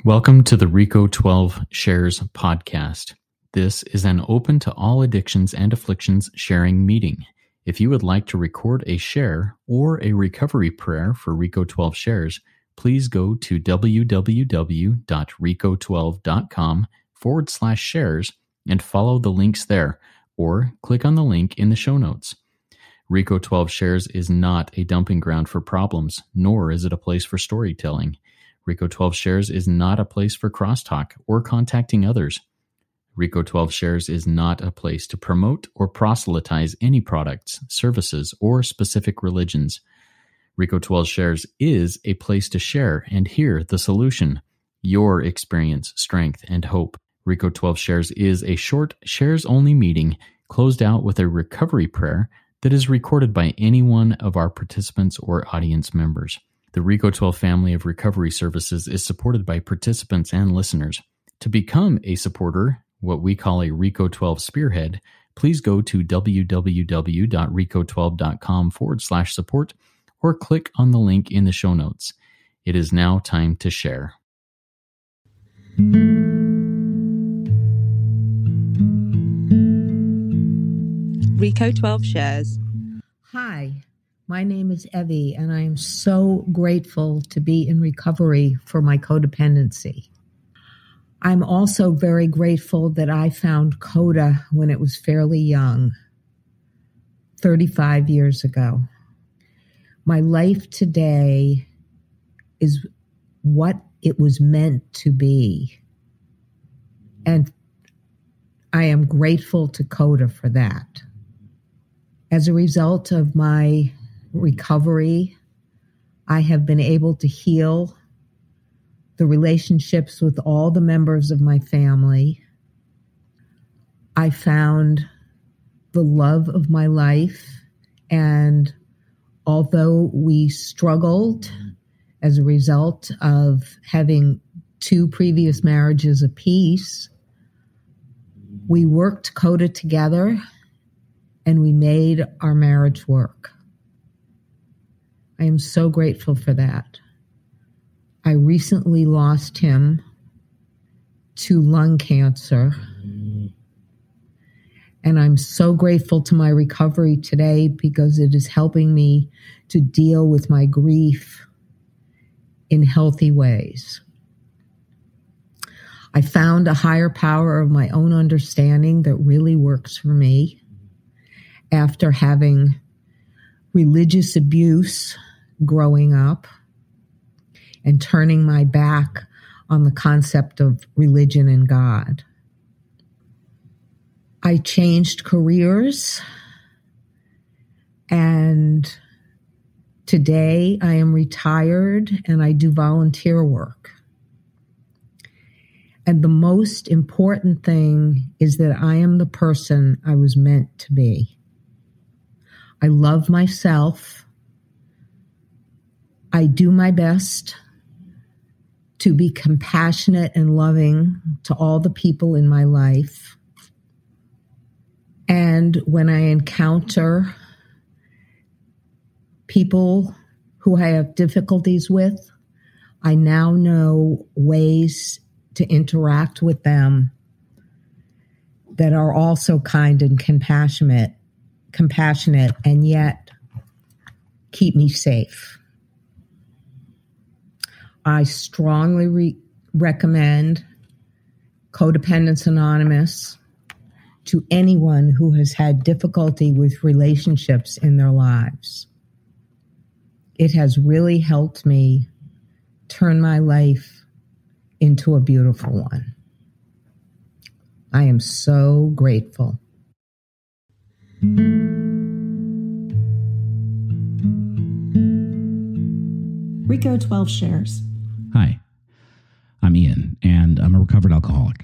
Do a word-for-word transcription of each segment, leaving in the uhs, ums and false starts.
Welcome to the RICO twelve Shares podcast. This is an open to all addictions and afflictions sharing meeting. If you would like to record a share or a recovery prayer for RICO twelve Shares, please go to www.rico12.com forward slash shares and follow the links there, or click on the link in the show notes. RICO twelve Shares is not a dumping ground for problems, nor is it a place for storytelling. RICO twelve Shares is not a place for crosstalk or contacting others. RICO twelve Shares is not a place to promote or proselytize any products, services, or specific religions. RICO twelve Shares is a place to share and hear the solution, your experience, strength, and hope. RICO twelve Shares is a short, shares-only meeting closed out with a recovery prayer that is recorded by any one of our participants or audience members. The RICO twelve family of recovery services is supported by participants and listeners. To become a supporter, what we call a RICO twelve spearhead, please go to www.rico12.com forward slash support or click on the link in the show notes. It is now time to share. RICO twelve Shares. Hi. My name is Evie, and I am so grateful to be in recovery for my codependency. I'm also very grateful that I found CODA when it was fairly young, thirty-five years ago. My life today is what it was meant to be, and I am grateful to CODA for that. As a result of my recovery, I have been able to heal the relationships with all the members of my family. I found the love of my life, and although we struggled as a result of having two previous marriages apiece, we worked CODA together and we made our marriage work. I am so grateful for that. I recently lost him to lung cancer, and I'm so grateful to my recovery today because it is helping me to deal with my grief in healthy ways. I found a higher power of my own understanding that really works for me after having religious abuse growing up and turning my back on the concept of religion and God. I changed careers, and today I am retired and I do volunteer work. And the most important thing is that I am the person I was meant to be. I love myself. I do my best to be compassionate and loving to all the people in my life. And when I encounter people who I have difficulties with, I now know ways to interact with them that are also kind and compassionate, compassionate, and yet keep me safe. I strongly re- recommend Codependence Anonymous to anyone who has had difficulty with relationships in their lives. It has really helped me turn my life into a beautiful one. I am so grateful. RICO twelve Shares. Hi, I'm Ian, and I'm a recovered alcoholic.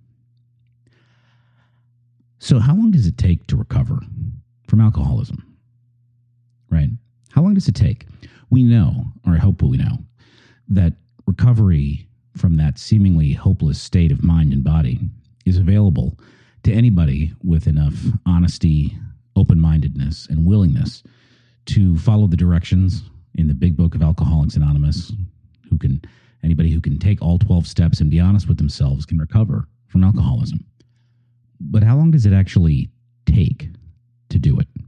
So how long does it take to recover from alcoholism? Right? How long does it take? We know, or I hope we know, that recovery from that seemingly hopeless state of mind and body is available to anybody with enough honesty, open-mindedness, and willingness to follow the directions in the Big Book of Alcoholics Anonymous, who can Anybody who can take all twelve steps and be honest with themselves can recover from alcoholism. But how long does it actually take to do it?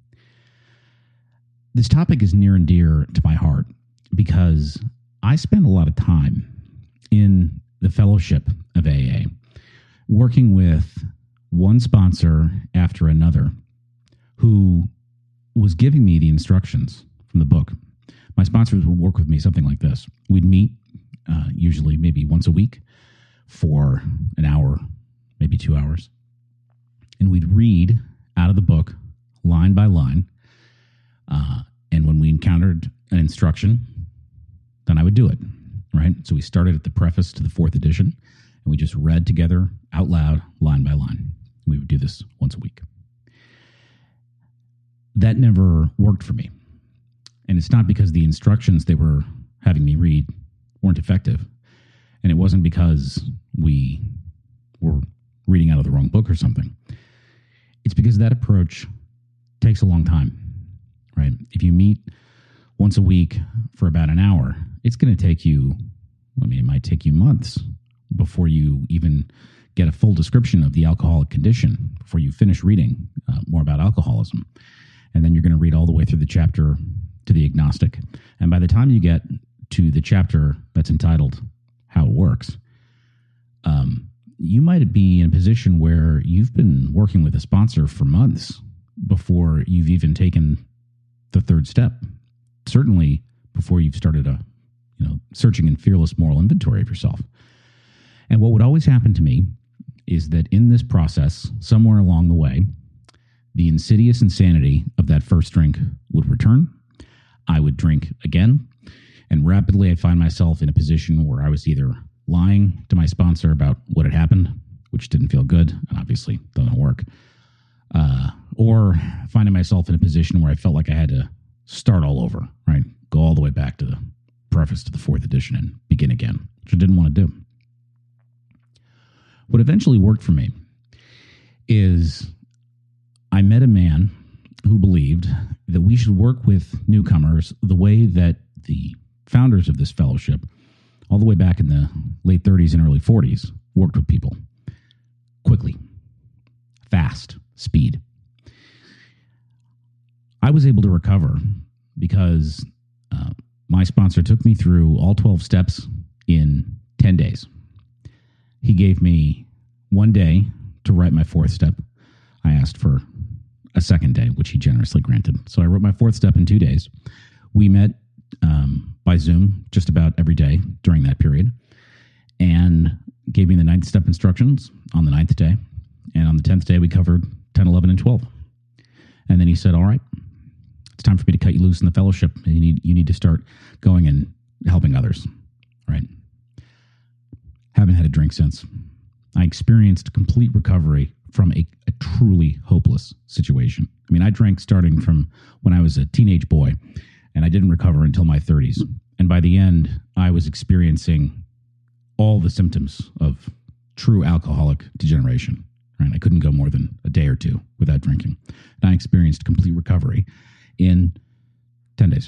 This topic is near and dear to my heart because I spend a lot of time in the fellowship of A A, working with one sponsor after another who was giving me the instructions from the book. My sponsors would work with me something like this. We'd meet uh, usually maybe once a week for an hour, maybe two hours. And we'd read out of the book line by line. Uh, and when we encountered an instruction, then I would do it, right? So we started at the preface to the fourth edition, and we just read together out loud, line by line. We would do this once a week. That never worked for me. And it's not because the instructions they were having me read weren't effective. And it wasn't because we were reading out of the wrong book or something. It's because that approach takes a long time, right? If you meet once a week for about an hour, it's going to take you, I mean, it might take you months before you even get a full description of the alcoholic condition, before you finish reading uh, more about alcoholism. And then you're going to read all the way through the chapter to the agnostic. And by the time you get to the chapter that's entitled How It Works, um, you might be in a position where you've been working with a sponsor for months before you've even taken the third step. Certainly before you've started a, you know, searching and fearless moral inventory of yourself. And what would always happen to me is that in this process, somewhere along the way, the insidious insanity of that first drink would return. I would drink again, and rapidly I'd find myself in a position where I was either lying to my sponsor about what had happened, which didn't feel good, and obviously doesn't work, uh, or finding myself in a position where I felt like I had to start all over, right? Go all the way back to the preface to the fourth edition and begin again, which I didn't want to do. What eventually worked for me is I met a man who believed that we should work with newcomers the way that the founders of this fellowship, all the way back in the late thirties and early forties, worked with people quickly, fast, speed. I was able to recover because uh, my sponsor took me through all twelve steps in ten days. He gave me one day to write my fourth step. I asked for a second day, which he generously granted. So I wrote my fourth step in two days. We met um, by Zoom just about every day during that period and gave me the ninth step instructions on the ninth day. And on the tenth day, we covered ten, eleven, and twelve. And then he said, all right, it's time for me to cut you loose in the fellowship. You need, you need to start going and helping others, right? Haven't had a drink since. I experienced complete recovery from a, a truly hopeless situation. I mean, I drank starting from when I was a teenage boy, and I didn't recover until my thirties. And by the end, I was experiencing all the symptoms of true alcoholic degeneration. Right? I couldn't go more than a day or two without drinking. And I experienced complete recovery in ten days.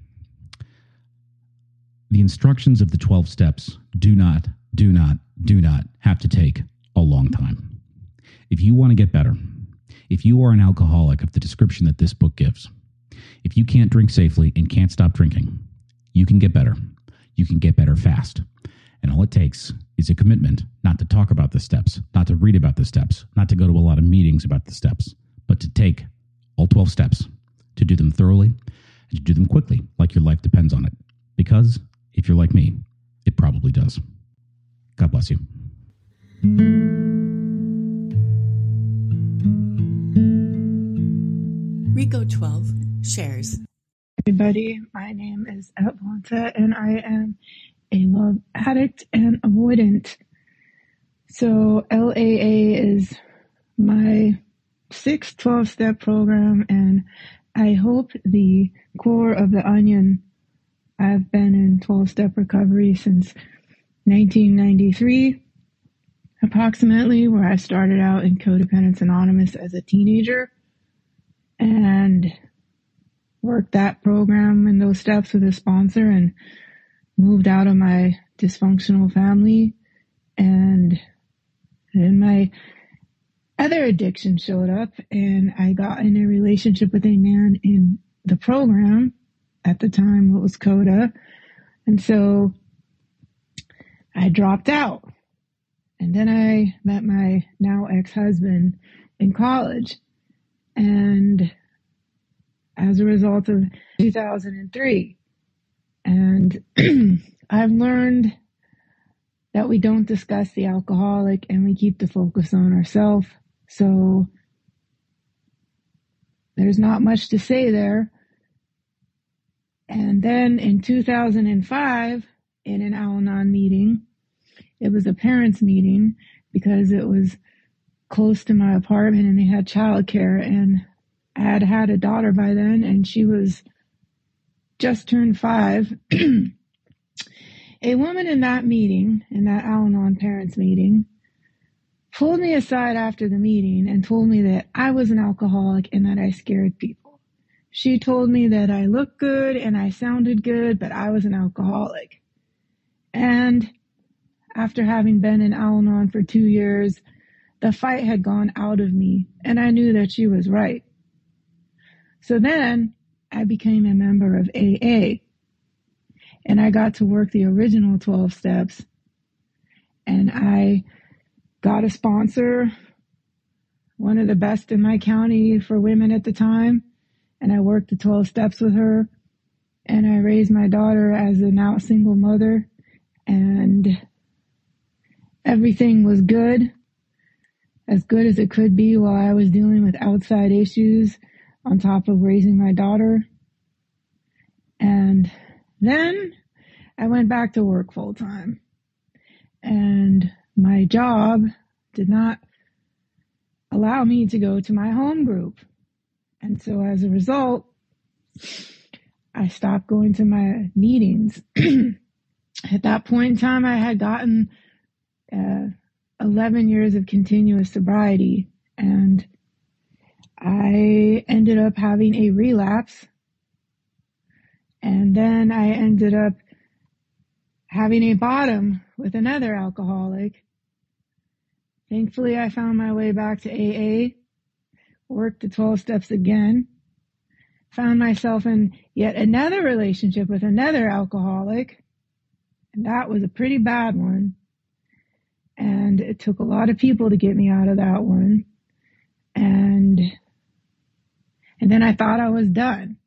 The instructions of the twelve steps do not, do not, do not have to take a long time. If you want to get better, if you are an alcoholic of the description that this book gives, if you can't drink safely and can't stop drinking, you can get better. You can get better fast. And all it takes is a commitment not to talk about the steps, not to read about the steps, not to go to a lot of meetings about the steps, but to take all twelve steps, to do them thoroughly, and to do them quickly, like your life depends on it. Because if you're like me, it probably does. God bless you. Rico twelve shares. Everybody, my name is Atlanta, and I am a love addict and avoidant. So L A A is my sixth twelve-step program, and I hope the core of the onion. I've been in twelve-step recovery since nineteen ninety-three, approximately, where I started out in Codependence Anonymous as a teenager and worked that program and those steps with a sponsor and moved out of my dysfunctional family, and then my other addiction showed up, and I got in a relationship with a man in the program. At the time, it was CODA. And so I dropped out. And then I met my now ex-husband in college. And as a result of two thousand three, and I've learned that we don't discuss the alcoholic and we keep the focus on ourselves. So there's not much to say there. And then in two thousand five, in an Al-Anon meeting, it was a parents' meeting because it was close to my apartment and they had childcare, and I had had a daughter by then and she was just turned five. A woman in that meeting, in that Al-Anon parents meeting, pulled me aside after the meeting and told me that I was an alcoholic and that I scared people. She told me that I looked good and I sounded good, but I was an alcoholic. And after having been in Al-Anon for two years, the fight had gone out of me, and I knew that she was right. So then I became a member of A A, and I got to work the original twelve steps, and I got a sponsor, one of the best in my county for women at the time, and I worked the twelve steps with her, and I raised my daughter as a now single mother, and everything was good, as good as it could be while I was dealing with outside issues on top of raising my daughter. And then I went back to work full time, and my job did not allow me to go to my home group. And so as a result, I stopped going to my meetings. At that point in time, I had gotten uh, eleven years of continuous sobriety, and I ended up having a relapse. And then I ended up having a bottom with another alcoholic. Thankfully, I found my way back to A A, worked the twelve steps again, found myself in yet another relationship with another alcoholic, and that was a pretty bad one. And it took a lot of people to get me out of that one. And, and then I thought I was done.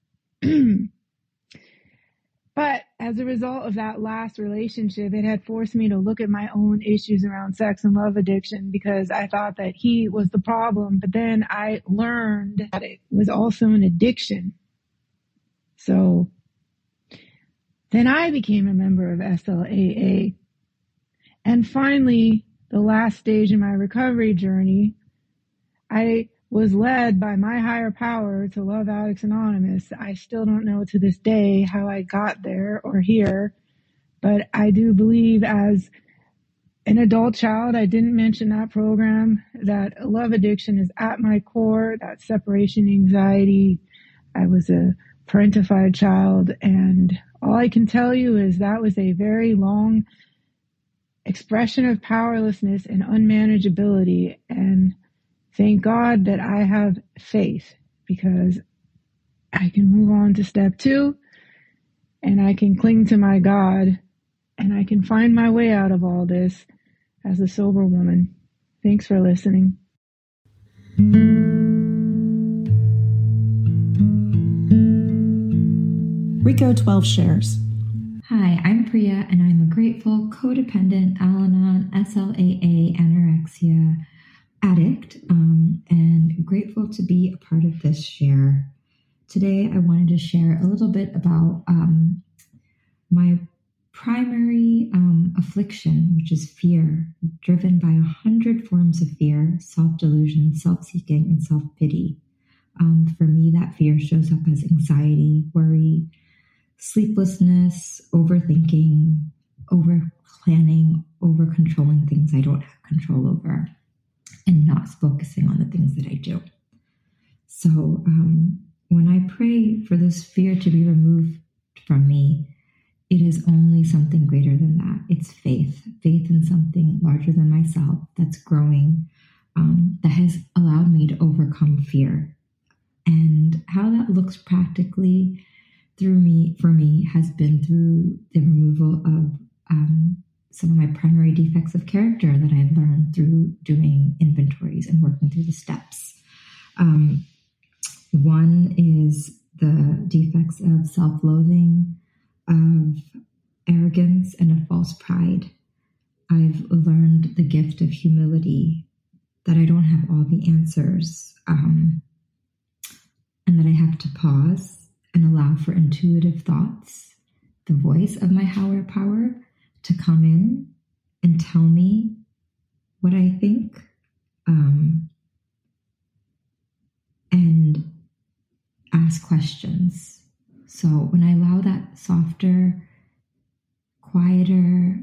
But as a result of that last relationship, it had forced me to look at my own issues around sex and love addiction, because I thought that he was the problem. But then I learned that it was also an addiction. So then I became a member of S L A A. And finally, the last stage in my recovery journey, I was led by my higher power to Love Addicts Anonymous. I still don't know to this day how I got there or here, but I do believe as an adult child, I didn't mention that program, that love addiction is at my core, that separation anxiety. I was a parentified child, and all I can tell you is that was a very long expression of powerlessness and unmanageability. And thank God that I have faith, because I can move on to step two and I can cling to my God and I can find my way out of all this as a sober woman. Thanks for listening. Rico twelve shares. Hi, I'm Priya, and I'm a grateful, codependent, Al-Anon, S L A A, anorexia addict, um, and grateful to be a part of this share. Today, I wanted to share a little bit about um, my primary um, affliction, which is fear, driven by a hundred forms of fear: self-delusion, self-seeking, and self-pity. Um, for me, that fear shows up as anxiety, worry, sleeplessness, overthinking, over-planning, over-controlling things I don't have control over, and not focusing on the things that I do. So um, when I pray for this fear to be removed from me, it is only something greater than that. It's faith, faith in something larger than myself that's growing, um, that has allowed me to overcome fear. And how that looks practically through me, for me, has been through the removal of um, some of my primary defects of character that I've learned through doing inventories and working through the steps. Um, one is the defects of self-loathing, of arrogance, and of false pride. I've learned the gift of humility, that I don't have all the answers, um, and that I have to pause and allow for intuitive thoughts, the voice of my higher power, to come in and tell me what I think, um, and ask questions. So when I allow that softer, quieter,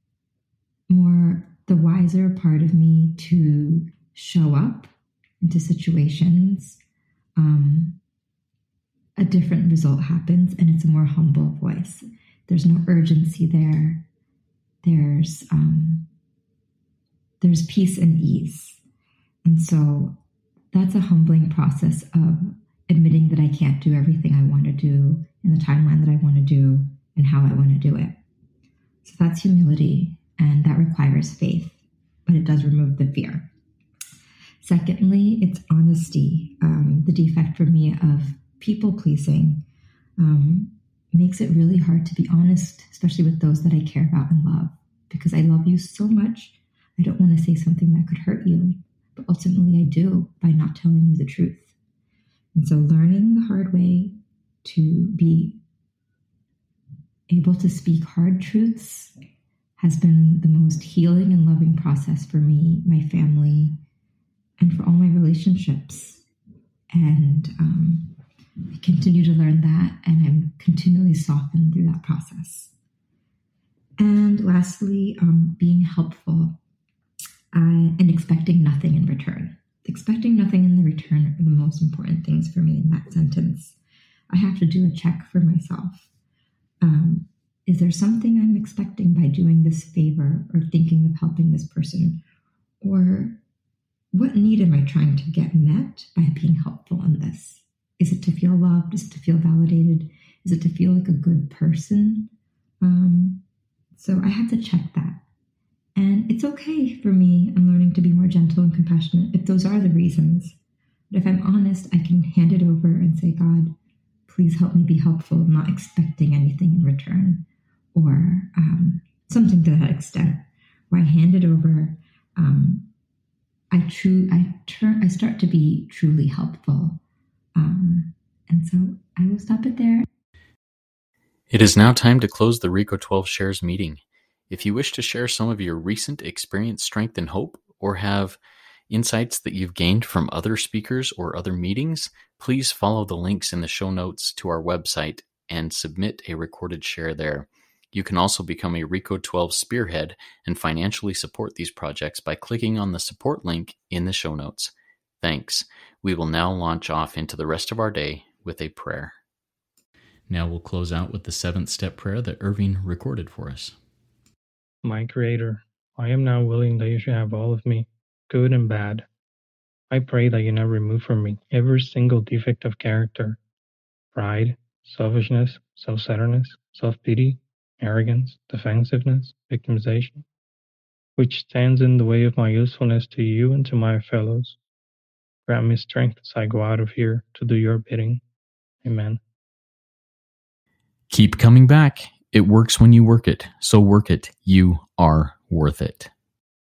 more the wiser part of me to show up into situations, um, a different result happens, and it's a more humble voice. There's no urgency there. There's um, there's peace and ease. And so that's a humbling process of admitting that I can't do everything I want to do in the timeline that I want to do and how I want to do it. So that's humility, and that requires faith, but it does remove the fear. Secondly, it's honesty. Um, the defect for me of people pleasing um, makes it really hard to be honest, especially with those that I care about and love, because I love you so much. I don't want to say something that could hurt you, but ultimately I do by not telling you the truth. And so learning the hard way to be able to speak hard truths has been the most healing and loving process for me, my family, and for all my relationships. And um, I continue to learn that, and I'm continually softened through that process. And lastly, um, being helpful uh, and expecting nothing in return. Expecting nothing in the return are the most important things for me in that sentence. I have to do a check for myself. Um, is there something I'm expecting by doing this favor or thinking of helping this person? Or what need am I trying to get met by being helpful in this? Is it to feel loved? Is it to feel validated? Is it to feel like a good person? Um, so I have to check that. And it's okay for me. I'm learning to be more gentle and compassionate if those are the reasons. But if I'm honest, I can hand it over and say, God, please help me be helpful, not expecting anything in return, or um, something to that extent, where I hand it over. Um, I true, I turn, I start to be truly helpful, um, and so I will stop it there. It is now time to close the Rico twelve Shares meeting. If you wish to share some of your recent experience, strength, and hope, or have insights that you've gained from other speakers or other meetings, please follow the links in the show notes to our website and submit a recorded share there. You can also become a Rico twelve Spearhead and financially support these projects by clicking on the support link in the show notes. Thanks. We will now launch off into the rest of our day with a prayer. Now we'll close out with the seventh step prayer that Irving recorded for us. My Creator, I am now willing that you should have all of me, good and bad. I pray that you now remove from me every single defect of character, pride, selfishness, self-centeredness, self-pity, arrogance, defensiveness, victimization, which stands in the way of my usefulness to you and to my fellows. Grant me strength as I go out of here to do your bidding. Amen. Keep coming back. It works when you work it, so work it. You are worth it.